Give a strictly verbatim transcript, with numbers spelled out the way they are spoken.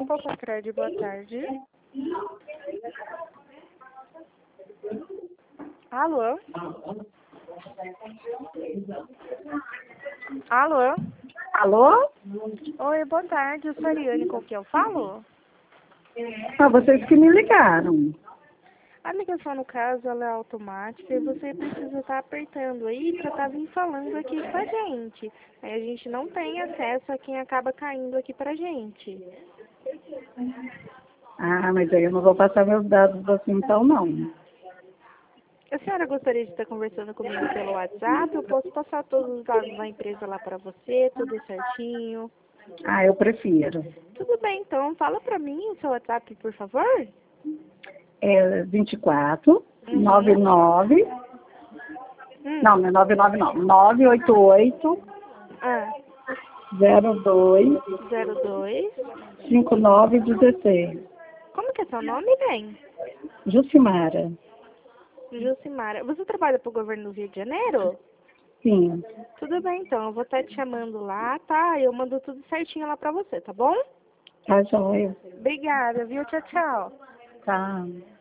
Boa boa tarde. Alô? Alô? Alô? Oi, boa tarde. Eu sou a Ariane, com quem eu falo? Ah, vocês que me ligaram. A ligação, no caso, ela é automática e você precisa estar apertando aí para estar vindo falando aqui com a gente. Aí a gente não tem acesso a quem acaba caindo aqui pra gente. Ah, mas aí eu não vou passar meus dados assim então, não. A senhora gostaria de estar conversando comigo pelo WhatsApp? Eu posso passar todos os dados da empresa lá para você, tudo certinho. Ah, eu prefiro. Tudo bem, então. Fala para mim o seu WhatsApp, por favor. É vinte e quatro, Uhum. noventa e nove, Hum. não, não é noventa e nove não, nove oito oito, Ah, zero dois, zero dois. cinco nove um seis. Como que é seu nome, bem? Jucimara. Jucimara. Você trabalha para o governo do Rio de Janeiro? Sim. Tudo bem, então. Eu vou estar te chamando lá, tá? Eu mando tudo certinho lá pra você, tá bom? Tá joia. Obrigada, viu? Tchau, tchau. Tá.